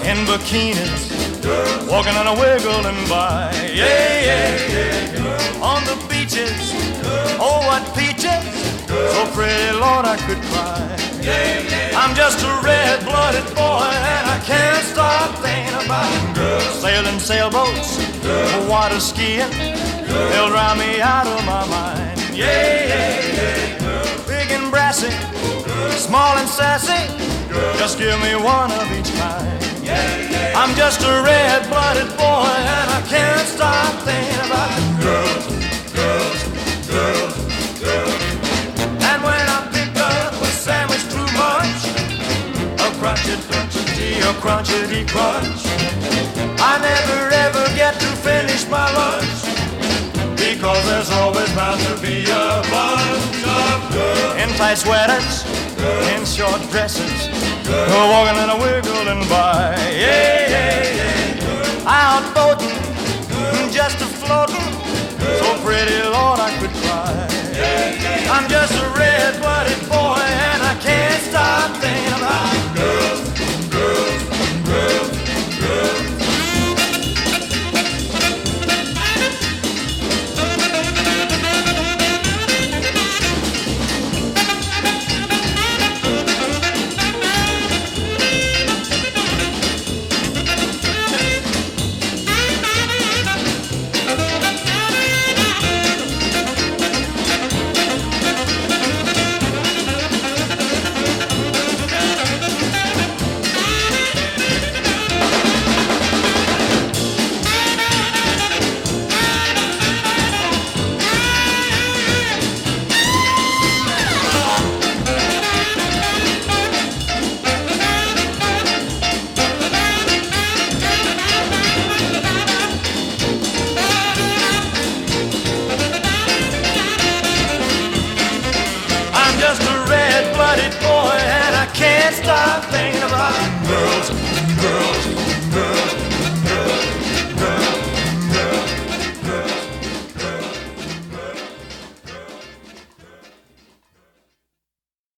in bikinis, walking on a wiggling by. Yeah, yeah, yeah. On the beaches, oh what peaches, so pretty, Lord, I could cry. I'm just a red-blooded boy and I can't stop thinking about girls. Sailing sailboats, water skiing, they'll drown me out of my mind. Yeah, yeah, yeah. Big and brassy, small and sassy, just give me one of each kind. I'm just a red-blooded boy and I can't stop thinking about girls, girls, girls, girls. And when I pick up a sandwich too much, a crunchity, a crunchity crunch, I never ever get to finish my lunch, because there's always bound to be a bunch of girls in tight sweaters, in short dresses, walking and a wiggling by. Yeah, yeah, yeah. Out boating, just a floating, so pretty, Lord, I could cry. I'm just a red-blooded boy and I can't stop thinking about girls, girls, girls, girls. Just a red-blooded boy and I can't stop thinking about girls.